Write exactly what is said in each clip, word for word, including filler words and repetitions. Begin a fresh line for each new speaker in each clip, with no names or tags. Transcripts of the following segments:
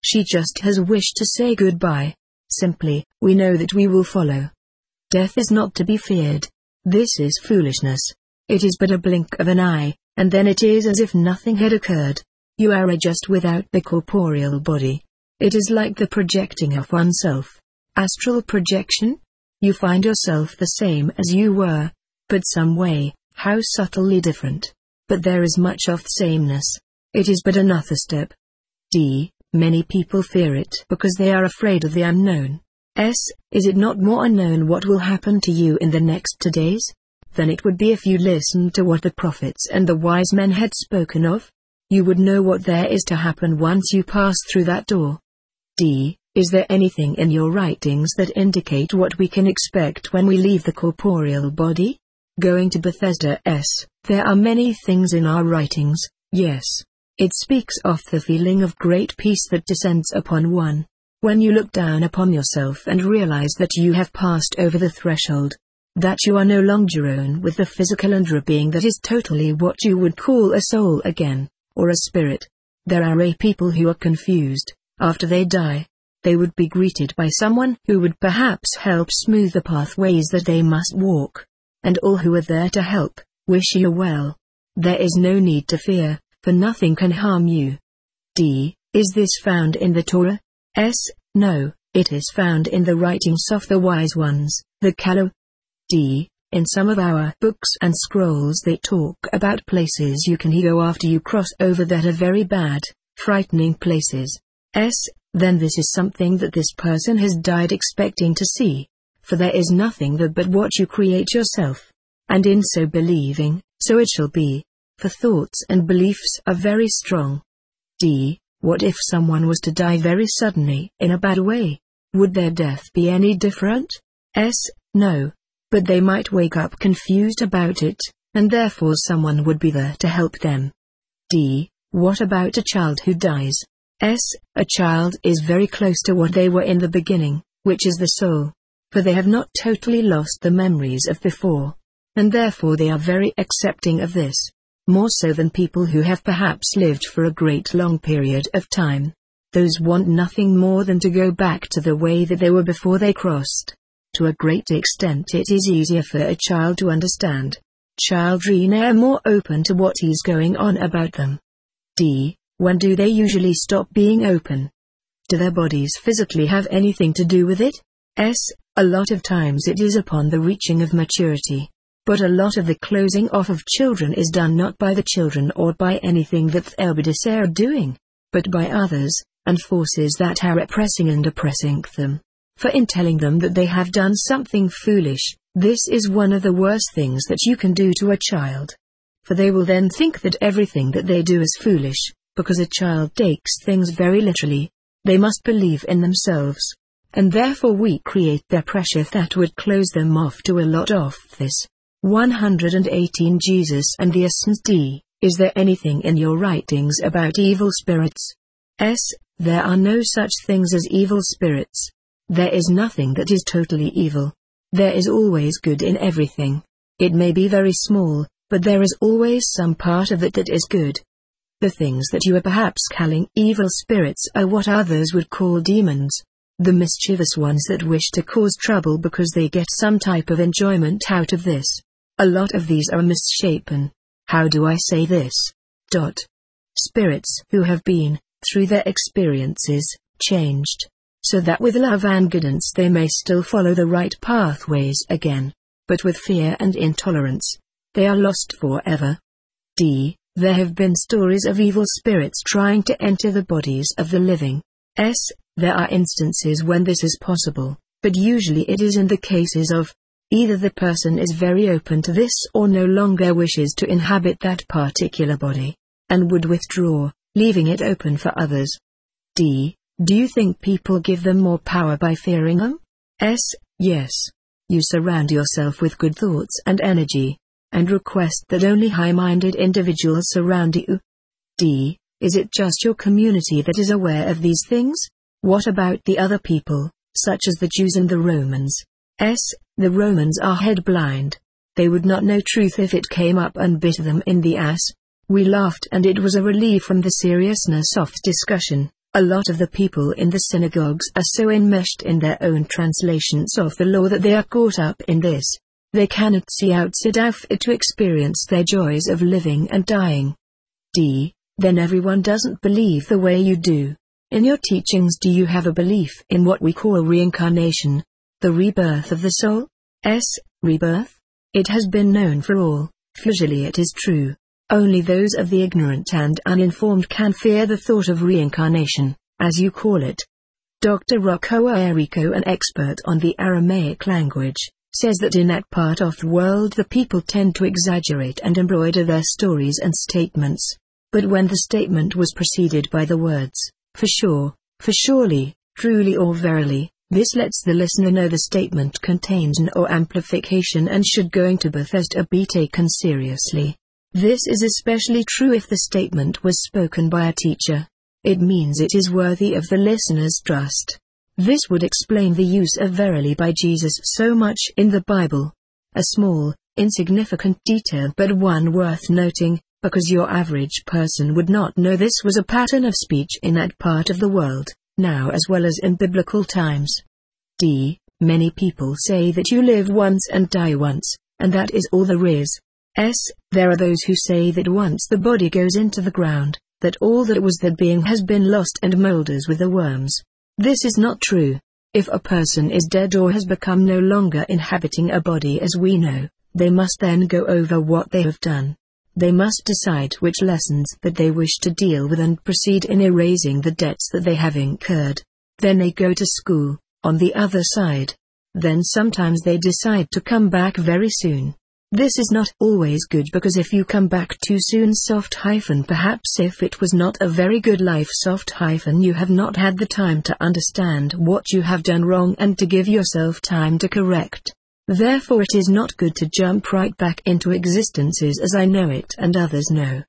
She just has wished to say goodbye. Simply, we know that we will follow. Death is not to be feared. This is foolishness. It is but a blink of an eye, and then it is as if nothing had occurred. You are just without the corporeal body. It is like the projecting of oneself. Astral projection? You find yourself the same as you were, but some way, how subtly different. But there is much of sameness. It is but another step. D. Many people fear it because they are afraid of the unknown. S. Is it not more unknown what will happen to you in the next two days? Than it would be if you listened to what the prophets and the wise men had spoken of? You would know what there is to happen once you pass through that door. D. Is there anything in your writings that indicate what we can expect when we leave the corporeal body? Going to Bethesda. S. There are many things in our writings, yes. It speaks of the feeling of great peace that descends upon one. When you look down upon yourself and realize that you have passed over the threshold, that you are no longer own with the physical Indra being that is totally what you would call a soul again, or a spirit. There are a people who are confused. After they die, they would be greeted by someone who would perhaps help smooth the pathways that they must walk. And all who are there to help, wish you well. There is no need to fear, for nothing can harm you. D. Is this found in the Torah? S. No, it is found in the writings of the wise ones, the Kalo. D. In some of our books and scrolls they talk about places you can go after you cross over that are very bad, frightening places. S. Then this is something that this person has died expecting to see. For there is nothing there but what you create yourself. And in so believing, so it shall be. For thoughts and beliefs are very strong. D. What if someone was to die very suddenly in a bad way? Would their death be any different? S. No. But they might wake up confused about it, and therefore someone would be there to help them. D. What about a child who dies? S. A child is very close to what they were in the beginning, which is the soul. For they have not totally lost the memories of before. And therefore they are very accepting of this. More so than people who have perhaps lived for a great long period of time. Those want nothing more than to go back to the way that they were before they crossed. To a great extent it is easier for a child to understand. Children are more open to what is going on about them. D. When do they usually stop being open? Do their bodies physically have anything to do with it? S. A lot of times it is upon the reaching of maturity. But a lot of the closing off of children is done not by the children or by anything that the Elbidis are doing, but by others, and forces that are repressing and oppressing them. For in telling them that they have done something foolish, this is one of the worst things that you can do to a child. For they will then think that everything that they do is foolish, because a child takes things very literally. They must believe in themselves. And therefore we create their pressure that would close them off to a lot of this. one hundred eighteen Jesus and the Essence. D. Is there anything in your writings about evil spirits? S. There are no such things as evil spirits. There is nothing that is totally evil. There is always good in everything. It may be very small, but there is always some part of it that is good. The things that you are perhaps calling evil spirits are what others would call demons. The mischievous ones that wish to cause trouble because they get some type of enjoyment out of this. A lot of these are misshapen. How do I say this? Dot. Spirits who have been, through their experiences, changed. So that with love and guidance they may still follow the right pathways again. But with fear and intolerance, they are lost forever. D. There have been stories of evil spirits trying to enter the bodies of the living. S. There are instances when this is possible, but usually it is in the cases of either the person is very open to this or no longer wishes to inhabit that particular body, and would withdraw, leaving it open for others. D. Do you think people give them more power by fearing them? S. Yes. You surround yourself with good thoughts and energy, and request that only high-minded individuals surround you. D. Is it just your community that is aware of these things? What about the other people, such as the Jews and the Romans? S. The Romans are head blind. They would not know truth if it came up and bit them in the ass. We laughed and it was a relief from the seriousness of the discussion. A lot of the people in the synagogues are so enmeshed in their own translations of the law that they are caught up in this. They cannot see outside of it to experience their joys of living and dying. D. Then everyone doesn't believe the way you do. In your teachings, do you have a belief in what we call reincarnation? The rebirth of the soul? S. Rebirth? It has been known for all. Usually it is true. Only those of the ignorant and uninformed can fear the thought of reincarnation, as you call it. Doctor Rocco Errico, an expert on the Aramaic language, says that in that part of the world the people tend to exaggerate and embroider their stories and statements. But when the statement was preceded by the words, for sure, for surely, truly or verily, this lets the listener know the statement contains an or amplification and should going to Bethesda be taken seriously. This is especially true if the statement was spoken by a teacher. It means it is worthy of the listener's trust. This would explain the use of verily by Jesus so much in the Bible. A small, insignificant detail but one worth noting, because your average person would not know this was a pattern of speech in that part of the world, now as well as in biblical times. D. Many people say that you live once and die once, and that is all there is. S. There are those who say that once the body goes into the ground, that all that was that being has been lost and moulders with the worms. This is not true. If a person is dead or has become no longer inhabiting a body as we know, they must then go over what they have done. They must decide which lessons that they wish to deal with and proceed in erasing the debts that they have incurred. Then they go to school, on the other side. Then sometimes they decide to come back very soon. This is not always good, because if you come back too soon, soft hyphen perhaps if it was not a very good life, soft hyphen you have not had the time to understand what you have done wrong and to give yourself time to correct. Therefore it is not good to jump right back into existences as I know it and others know.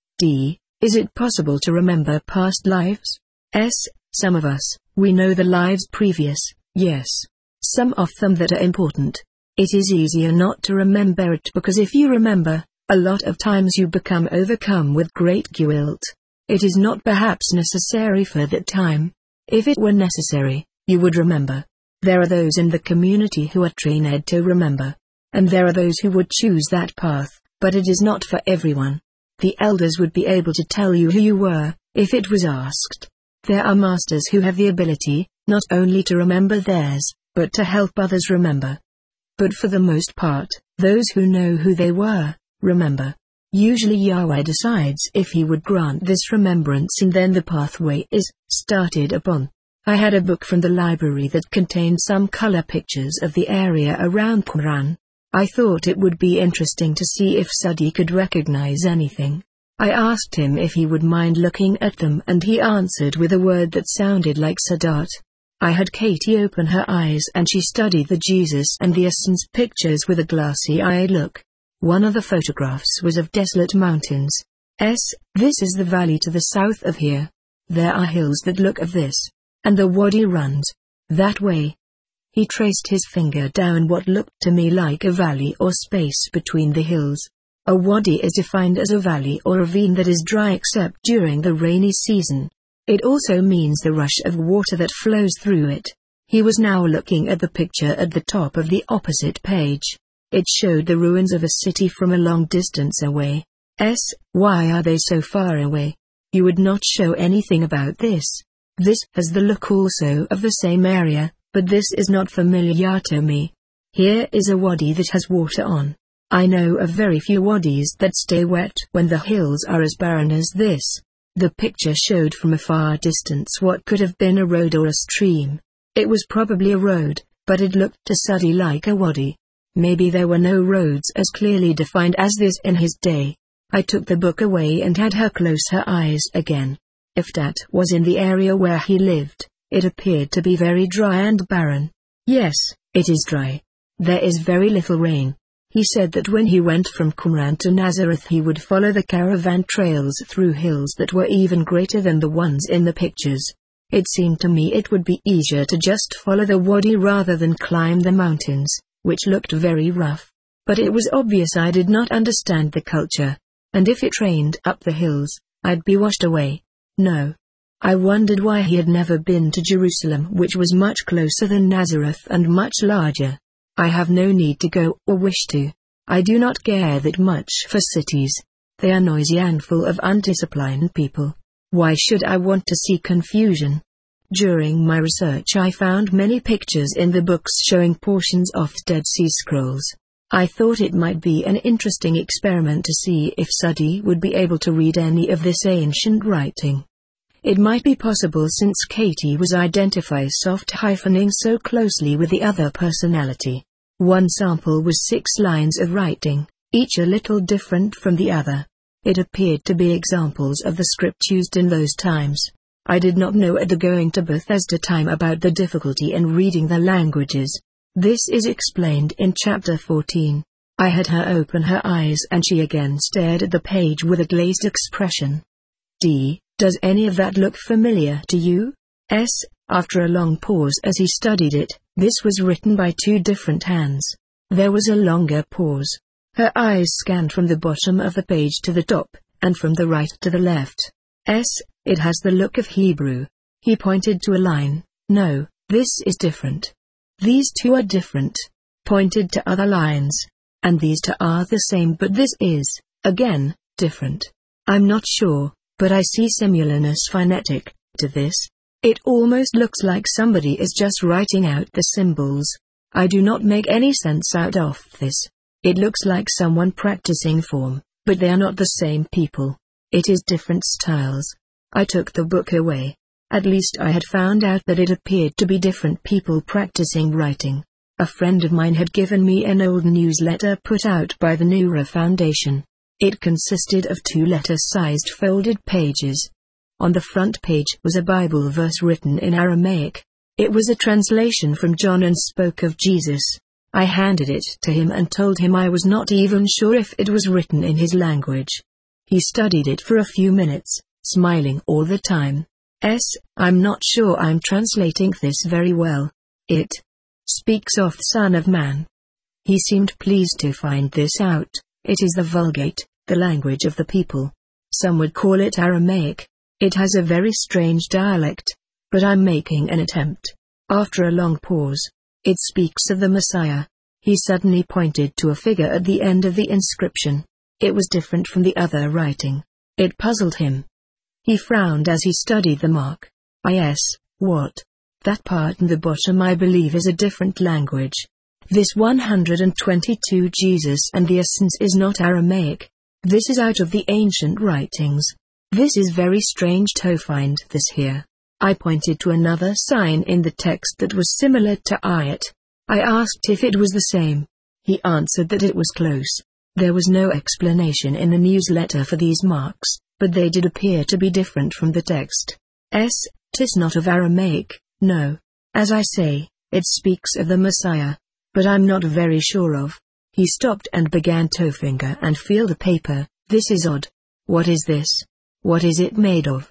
D. Is it possible to remember past lives? S. Some of us, we know the lives previous, yes. Some of them that are important. It is easier not to remember it, because if you remember, a lot of times you become overcome with great guilt. It is not perhaps necessary for that time. If it were necessary, you would remember. There are those in the community who are trained to remember. And there are those who would choose that path, but it is not for everyone. The elders would be able to tell you who you were, if it was asked. There are masters who have the ability, not only to remember theirs, but to help others remember. But for the most part, those who know who they were, remember. Usually Yahweh decides if he would grant this remembrance, and then the pathway is started upon. I had a book from the library that contained some color pictures of the area around Qumran. I thought it would be interesting to see if Sadi could recognize anything. I asked him if he would mind looking at them, and he answered with a word that sounded like Sadat. I had Katie open her eyes and she studied the Jesus and the Essence pictures with a glassy-eyed look. One of the photographs was of desolate mountains. S. This is the valley to the south of here. There are hills that look of this. And the wadi runs that way. He traced his finger down what looked to me like a valley or space between the hills. A wadi is defined as a valley or ravine that is dry except during the rainy season. It also means the rush of water that flows through it. He was now looking at the picture at the top of the opposite page. It showed the ruins of a city from a long distance away. S. Why are they so far away? You would not show anything about this. This has the look also of the same area, but this is not familiar to me. Here is a wadi that has water on. I know of very few wadis that stay wet when the hills are as barren as this. The picture showed from a far distance what could have been a road or a stream. It was probably a road, but it looked to Sadi like a wadi. Maybe there were no roads as clearly defined as this in his day. I took the book away and had her close her eyes again. If that was in the area where he lived, it appeared to be very dry and barren. Yes, it is dry. There is very little rain. He said that when he went from Qumran to Nazareth he would follow the caravan trails through hills that were even greater than the ones in the pictures. It seemed to me it would be easier to just follow the wadi rather than climb the mountains, which looked very rough. But it was obvious I did not understand the culture. And if it rained up the hills, I'd be washed away. No. I wondered why he had never been to Jerusalem, which was much closer than Nazareth and much larger. I have no need to go or wish to. I do not care that much for cities. They are noisy and full of undisciplined people. Why should I want to see confusion? During my research I found many pictures in the books showing portions of Dead Sea Scrolls. I thought it might be an interesting experiment to see if Suddy would be able to read any of this ancient writing. It might be possible since Katie was identifying soft hyphening so closely with the other personality. One sample was six lines of writing, each a little different from the other. It appeared to be examples of the script used in those times. I did not know at the going to Bethesda time about the difficulty in reading the languages. This is explained in chapter fourteen. I had her open her eyes and she again stared at the page with a glazed expression. D. Does any of that look familiar to you? S. After a long pause as he studied it, this was written by two different hands. There was a longer pause. Her eyes scanned from the bottom of the page to the top, and from the right to the left. S. It has the look of Hebrew. He pointed to a line. No, this is different. These two are different. Pointed to other lines. And these two are the same, but this is, again, different. I'm not sure, but I see similarness phonetic to this. It almost looks like somebody is just writing out the symbols. I do not make any sense out of this. It looks like someone practicing form, but they are not the same people. It is different styles. I took the book away. At least I had found out that it appeared to be different people practicing writing. A friend of mine had given me an old newsletter put out by the Noura Foundation. It consisted of two letter-sized folded pages. On the front page was a Bible verse written in Aramaic. It was a translation from John and spoke of Jesus. I handed it to him and told him I was not even sure if it was written in his language. He studied it for a few minutes, smiling all the time. S. I'm not sure I'm translating this very well. It speaks of Son of Man. He seemed pleased to find this out. It is the Vulgate, the language of the people. Some would call it Aramaic. It has a very strange dialect, but I'm making an attempt. After a long pause, it speaks of the Messiah. He suddenly pointed to a figure at the end of the inscription. It was different from the other writing. It puzzled him. He frowned as he studied the mark. Yes, what? That part in the bottom I believe is a different language. This one hundred twenty-two Jesus and the essence is not Aramaic. This is out of the ancient writings. This is very strange to find this here. I pointed to another sign in the text that was similar to Ayat. I asked if it was the same. He answered that it was close. There was no explanation in the newsletter for these marks, but they did appear to be different from the text. S. Tis not of Aramaic, no. As I say, it speaks of the Messiah. But I'm not very sure of. He stopped and began to finger and feel the paper. This is odd. What is this? What is it made of?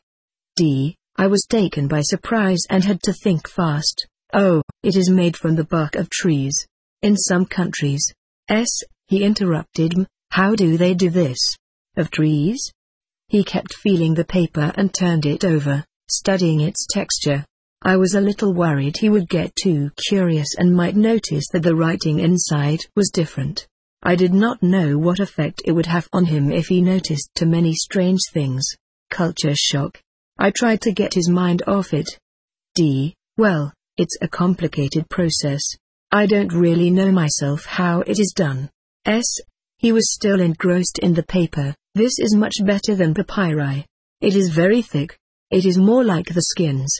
D. I was taken by surprise and had to think fast. Oh, it is made from the bark of trees. In some countries. S. He interrupted me. How do they do this? Of trees? He kept feeling the paper and turned it over, studying its texture. I was a little worried he would get too curious and might notice that the writing inside was different. I did not know what effect it would have on him if he noticed too many strange things. Culture shock. I tried to get his mind off it. D. Well, it's a complicated process. I don't really know myself how it is done. S. He was still engrossed in the paper. This is much better than papyri. It is very thick. It is more like the skins.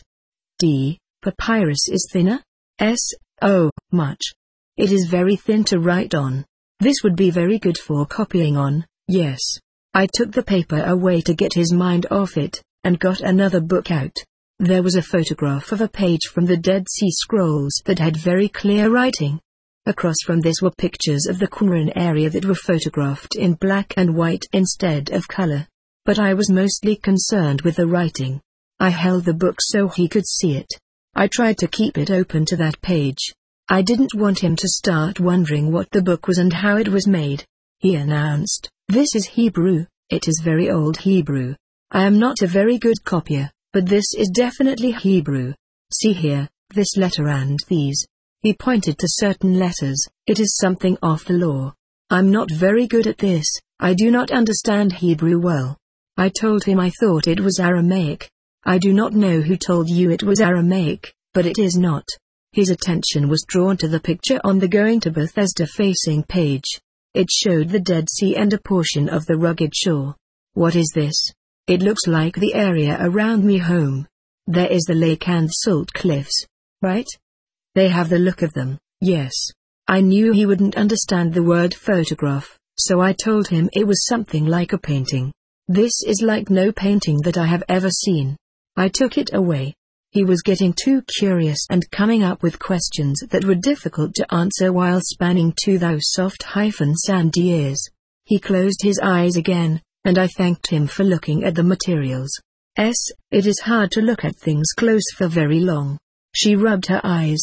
D. Papyrus is thinner? S. Oh, much. It is very thin to write on. This would be very good for copying on, yes. I took the paper away to get his mind off it, and got another book out. There was a photograph of a page from the Dead Sea Scrolls that had very clear writing. Across from this were pictures of the Qumran area that were photographed in black and white instead of color. But I was mostly concerned with the writing. I held the book so he could see it. I tried to keep it open to that page. I didn't want him to start wondering what the book was and how it was made. He announced, "This is Hebrew, it is very old Hebrew. I am not a very good copier, But this is definitely Hebrew. See here, this letter and these. He pointed to certain letters. It is something of the law. I'm not very good at this, I do not understand Hebrew well. I told him I thought it was Aramaic. I do not know who told you it was Aramaic, but it is not. His attention was drawn to the picture on the Going to Bethesda facing page. It showed the Dead Sea and a portion of the rugged shore. What is this? It looks like the area around me home. There is the lake and salt cliffs, right? They have the look of them, yes. I knew he wouldn't understand the word photograph, so I told him it was something like a painting. This is like no painting that I have ever seen. I took it away. He was getting too curious and coming up with questions that were difficult to answer while spanning to those soft hyphen sandy ears. He closed his eyes again, and I thanked him for looking at the materials. S. It is hard to look at things close for very long. She rubbed her eyes.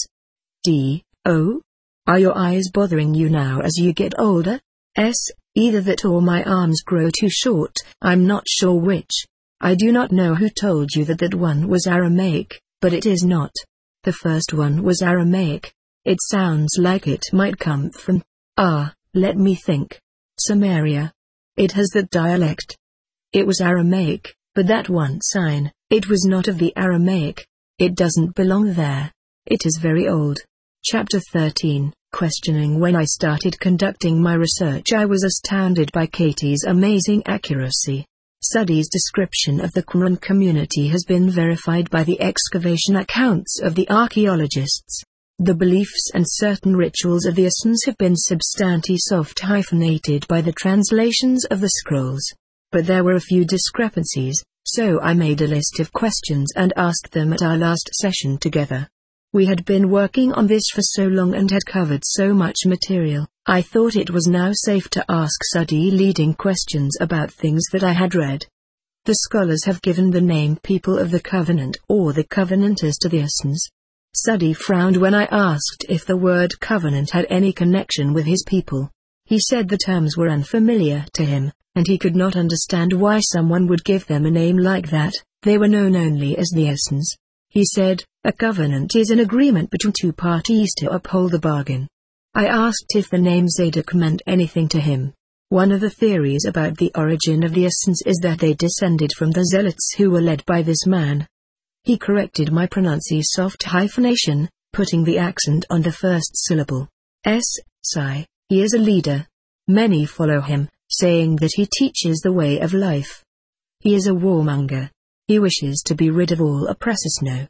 D. Oh? Are your eyes bothering you now as you get older? S. Either that or my arms grow too short, I'm not sure which. I do not know who told you that that one was Aramaic, but it is not. The first one was Aramaic. It sounds like it might come from, ah, let me think. Samaria. It has that dialect. It was Aramaic, but that one sign, it was not of the Aramaic. It doesn't belong there. It is very old. Chapter thirteen. Questioning. When I started conducting my research, I was astounded by Katie's amazing accuracy. Suddy's description of the Qumran community has been verified by the excavation accounts of the archaeologists. The beliefs and certain rituals of the Essenes have been substantially soft-hyphenated by the translations of the scrolls. But there were a few discrepancies, so I made a list of questions and asked them at our last session together. We had been working on this for so long and had covered so much material, I thought it was now safe to ask Suddy leading questions about things that I had read. The scholars have given the name People of the Covenant or the Covenanters to the Essenes. Suddy frowned when I asked if the word covenant had any connection with his people. He said the terms were unfamiliar to him, and he could not understand why someone would give them a name like that. They were known only as the Essenes. He said, a covenant is an agreement between two parties to uphold the bargain. I asked if the name Zadok meant anything to him. One of the theories about the origin of the Essenes is that they descended from the Zealots who were led by this man. He corrected my pronunciation soft hyphenation, putting the accent on the first syllable. S. Sai, he is a leader. Many follow him, saying that he teaches the way of life. He is a warmonger. He wishes to be rid of all oppressors. No.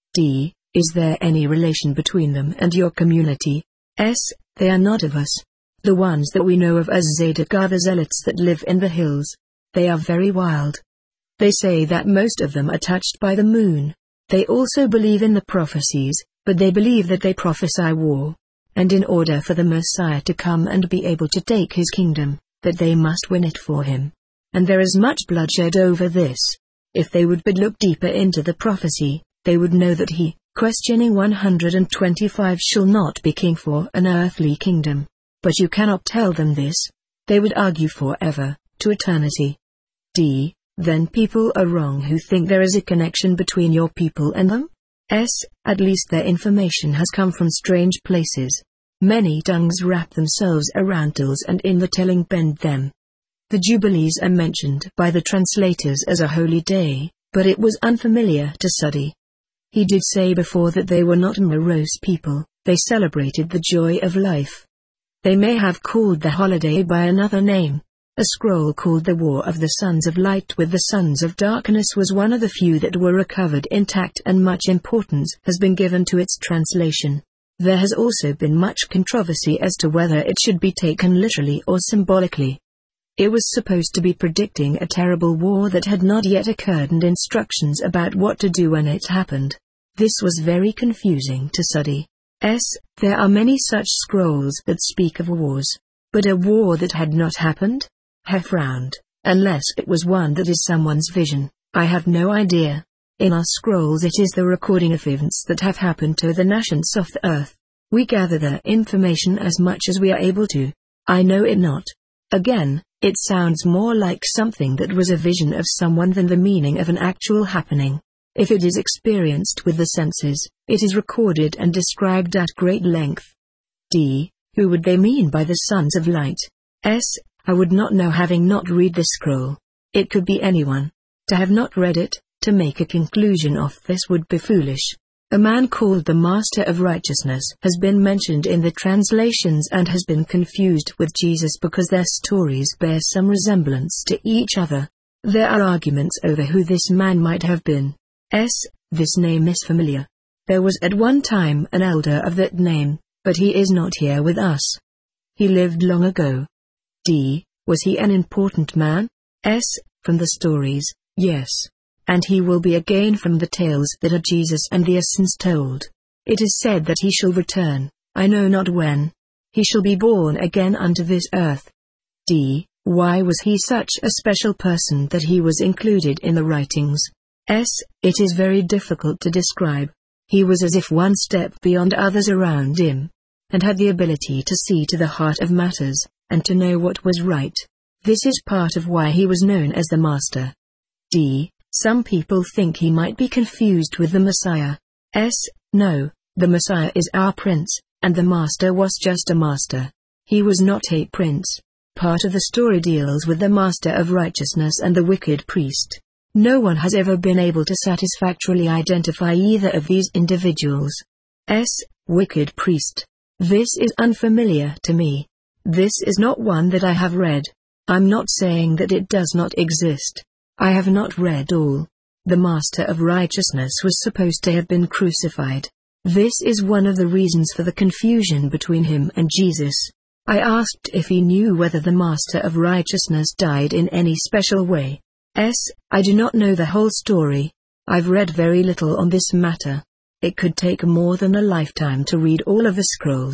D. Is there any relation between them and your community? S. They are not of us. The ones that we know of as Zadok are the Zealots that live in the hills. They are very wild. They say that most of them are touched by the moon. They also believe in the prophecies, but they believe that they prophesy war. And in order for the Messiah to come and be able to take his kingdom, that they must win it for him. And there is much bloodshed over this. If they would but look deeper into the prophecy, they would know that he, questioning one hundred twenty-five, shall not be king for an earthly kingdom. But you cannot tell them this. They would argue forever, to eternity. D. Then people are wrong who think there is a connection between your people and them? S. At least their information has come from strange places. Many tongues wrap themselves around tales and in the telling bend them. The Jubilees are mentioned by the translators as a holy day, but it was unfamiliar to Suddy. He did say before that they were not a morose people, they celebrated the joy of life. They may have called the holiday by another name. A scroll called the War of the Sons of Light with the Sons of Darkness was one of the few that were recovered intact, and much importance has been given to its translation. There has also been much controversy as to whether it should be taken literally or symbolically. It was supposed to be predicting a terrible war that had not yet occurred and instructions about what to do when it happened. This was very confusing to Suddy. S. There are many such scrolls that speak of wars. But a war that had not happened? He frowned. Unless it was one that is someone's vision, I have no idea. In our scrolls it is the recording of events that have happened to the nations of the earth. We gather their information as much as we are able to. I know it not. Again, it sounds more like something that was a vision of someone than the meaning of an actual happening. If it is experienced with the senses, it is recorded and described at great length. D. Who would they mean by the sons of light? S. I would not know, having not read the scroll. It could be anyone. To have not read it, to make a conclusion of this would be foolish. A man called the Master of Righteousness has been mentioned in the translations and has been confused with Jesus because their stories bear some resemblance to each other. There are arguments over who this man might have been. S. This name is familiar. There was at one time an elder of that name, but he is not here with us. He lived long ago. D. Was he an important man? S. From the stories, yes. And he will be again from the tales that are Jesus and the Ascents told. It is said that he shall return, I know not when. He shall be born again unto this earth. D. Why was he such a special person that he was included in the writings? S. It is very difficult to describe. He was as if one step beyond others around him, and had the ability to see to the heart of matters, and to know what was right. This is part of why he was known as the Master. D. Some people think he might be confused with the Messiah. S. No, the Messiah is our prince, and the Master was just a master. He was not a prince. Part of the story deals with the Master of Righteousness and the wicked priest. No one has ever been able to satisfactorily identify either of these individuals. S. Wicked priest. This is unfamiliar to me. This is not one that I have read. I'm not saying that it does not exist. I have not read all. The Master of Righteousness was supposed to have been crucified. This is one of the reasons for the confusion between him and Jesus. I asked if he knew whether the Master of Righteousness died in any special way. S. I do not know the whole story. I've read very little on this matter. It could take more than a lifetime to read all of the scrolls.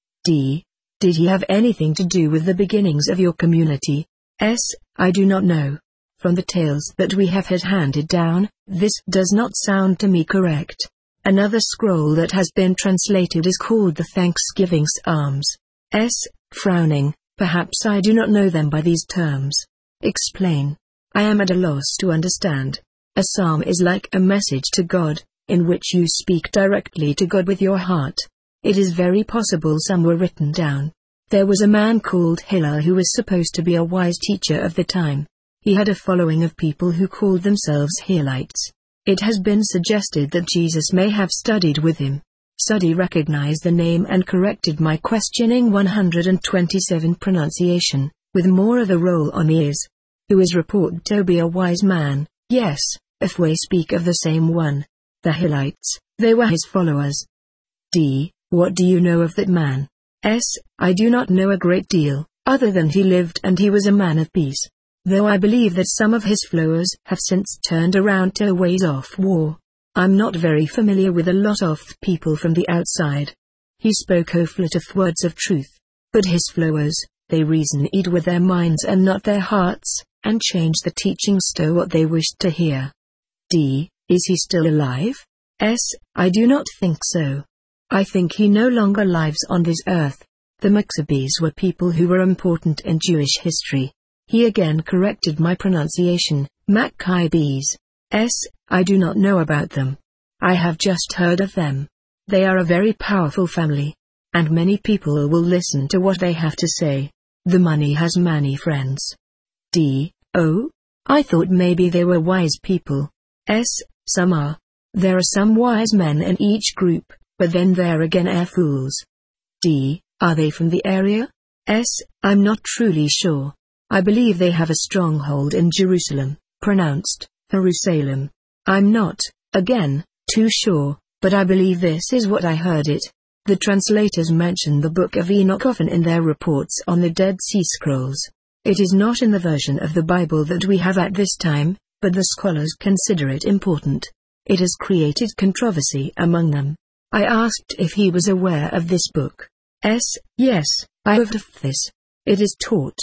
D. Did he have anything to do with the beginnings of your community? S. I do not know. From the tales that we have had handed down, this does not sound to me correct. Another scroll that has been translated is called the Thanksgiving Psalms. S. Frowning, perhaps I do not know them by these terms. Explain. I am at a loss to understand. A psalm is like a message to God, in which you speak directly to God with your heart. It is very possible some were written down. There was a man called Hillel who was supposed to be a wise teacher of the time. He had a following of people who called themselves Hillelites. It has been suggested that Jesus may have studied with him. Study recognized the name and corrected my questioning one hundred twenty-seven pronunciation, with more of a roll on the ears. Who is reported to be a wise man, yes, if we speak of the same one. The Hillelites, they were his followers. D. What do you know of that man? S. I do not know a great deal, other than he lived and he was a man of peace. Though I believe that some of his followers have since turned around to ways of war. I'm not very familiar with a lot of people from the outside. He spoke of words of truth. But his followers, they reasoned with their minds and not their hearts, and changed the teachings to what they wished to hear. D. Is he still alive? S. I do not think so. I think he no longer lives on this earth. The Maccabees were people who were important in Jewish history. He again corrected my pronunciation, Maccabees. S. I do not know about them. I have just heard of them. They are a very powerful family. And many people will listen to what they have to say. The money has many friends. D. Oh? I thought maybe they were wise people. S. Some are. There are some wise men in each group, but then there again are fools. D. Are they from the area? S. I'm not truly sure. I believe they have a stronghold in Jerusalem, pronounced Jerusalem. I'm not, again, too sure, but I believe this is what I heard it. The translators mention the Book of Enoch often in their reports on the Dead Sea Scrolls. It is not in the version of the Bible that we have at this time, but the scholars consider it important. It has created controversy among them. I asked if he was aware of this book. S. Yes, I have heard of this. It is taught.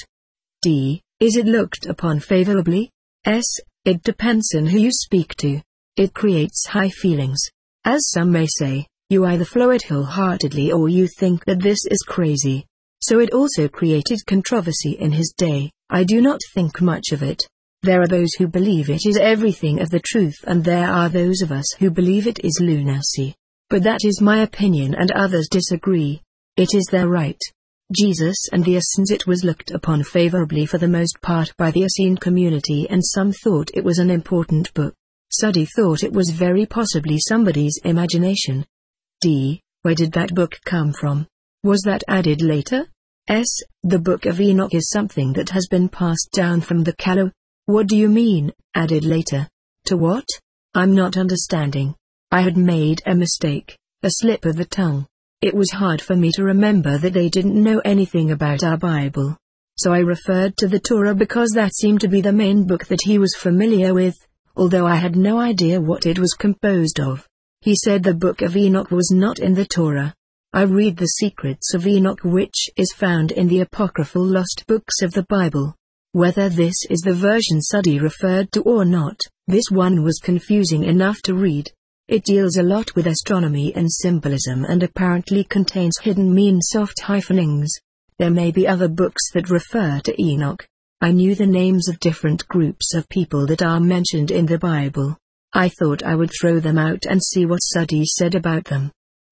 D. Is it looked upon favorably? S. It depends on who you speak to. It creates high feelings. As some may say, you either flow it wholeheartedly or you think that this is crazy. So it also created controversy in his day. I do not think much of it. There are those who believe it is everything of the truth, and there are those of us who believe it is lunacy. But that is my opinion, and others disagree. It is their right. Jesus and the Essenes. It was looked upon favorably for the most part by the Essene community, and some thought it was an important book. Suddy thought it was very possibly somebody's imagination. D. Where did that book come from? Was that added later? S. The Book of Enoch is something that has been passed down from the Kalu. What do you mean, added later? To what? I'm not understanding. I had made a mistake, a slip of the tongue. It was hard for me to remember that they didn't know anything about our Bible. So I referred to the Torah because that seemed to be the main book that he was familiar with, although I had no idea what it was composed of. He said the Book of Enoch was not in the Torah. I read the Secrets of Enoch, which is found in the apocryphal lost books of the Bible. Whether this is the version Suddy referred to or not, this one was confusing enough to read. It deals a lot with astronomy and symbolism and apparently contains hidden mean soft hyphenings. There may be other books that refer to Enoch. I knew the names of different groups of people that are mentioned in the Bible. I thought I would throw them out and see what Suddy said about them.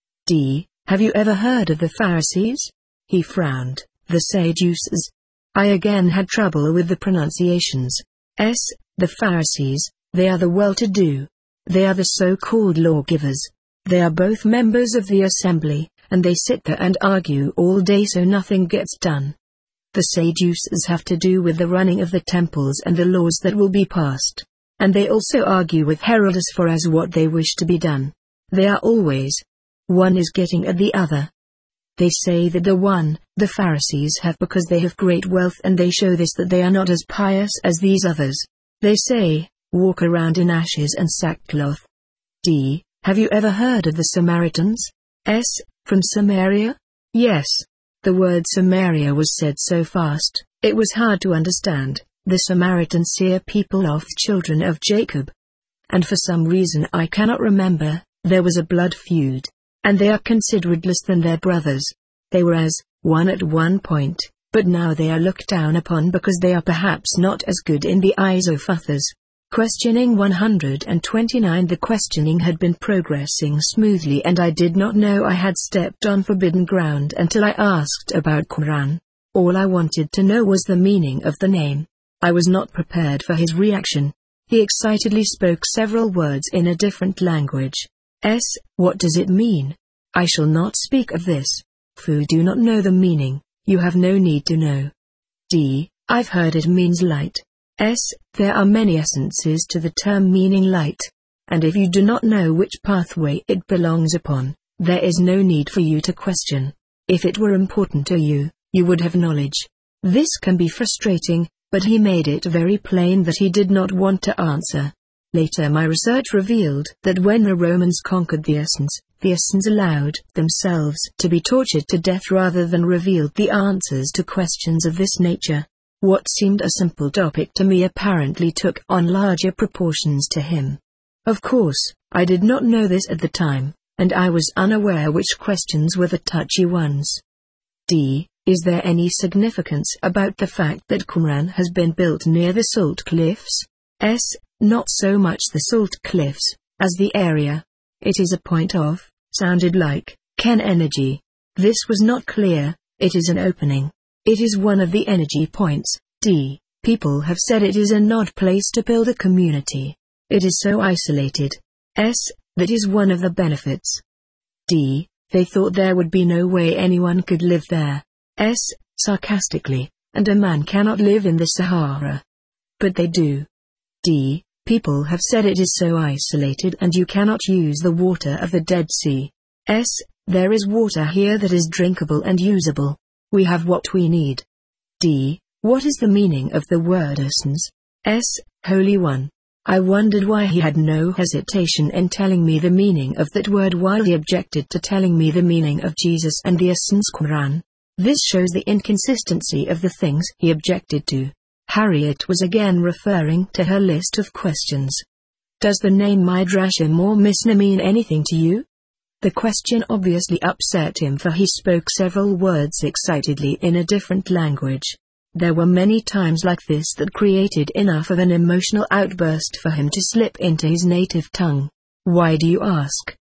D. Have you ever heard of the Pharisees? He frowned. The Sadducees. I again had trouble with the pronunciations. S. The Pharisees, they are the well-to-do. They are the so-called lawgivers. They are both members of the assembly, and they sit there and argue all day so nothing gets done. The Sadducees have to do with the running of the temples and the laws that will be passed. And they also argue with Herod as far as what they wish to be done. They are always. One is getting at the other. They say that the one, the Pharisees have because they have great wealth, and they show this that they are not as pious as these others. They say, walk around in ashes and sackcloth. D. Have you ever heard of the Samaritans? S. From Samaria? Yes. The word Samaria was said so fast, it was hard to understand. The Samaritans here people of children of Jacob. And for some reason I cannot remember, there was a blood feud. And they are considered less than their brothers. They were as one at one point, but now they are looked down upon because they are perhaps not as good in the eyes of others. Questioning one hundred twenty-nine. The questioning had been progressing smoothly, and I did not know I had stepped on forbidden ground until I asked about Qumran. All I wanted to know was the meaning of the name. I was not prepared for his reaction. He excitedly spoke several words in a different language. S. What does it mean? I shall not speak of this. Fu do not know the meaning, you have no need to know. D. I've heard it means light. S. There are many essences to the term meaning light. And if you do not know which pathway it belongs upon, there is no need for you to question. If it were important to you, you would have knowledge. This can be frustrating, but he made it very plain that he did not want to answer. Later my research revealed that when the Romans conquered the Essenes, the Essenes allowed themselves to be tortured to death rather than revealed the answers to questions of this nature. What seemed a simple topic to me apparently took on larger proportions to him. Of course, I did not know this at the time, and I was unaware which questions were the touchy ones. D. Is there any significance about the fact that Qumran has been built near the Salt Cliffs? S. Not so much the Salt Cliffs, as the area. It is a point of, sounded like, Ken energy. This was not clear, it is an opening. It is one of the energy points. D. People have said it is an odd place to build a community. It is so isolated. S. That is one of the benefits. D. They thought there would be no way anyone could live there. S. Sarcastically, and a man cannot live in the Sahara. But they do. D. People have said it is so isolated and you cannot use the water of the Dead Sea. S. There is water here that is drinkable and usable. We have what we need. D. What is the meaning of the word Essenes? S. Holy One. I wondered why he had no hesitation in telling me the meaning of that word while he objected to telling me the meaning of Jesus and the Essenes Qumran. This shows the inconsistency of the things he objected to. Harriet was again referring to her list of questions. Does the name Midrashim or Mishnah mean anything to you? The question obviously upset him, for he spoke several words excitedly in a different language. There were many times like this that created enough of an emotional outburst for him to slip into his native tongue. Why do you ask?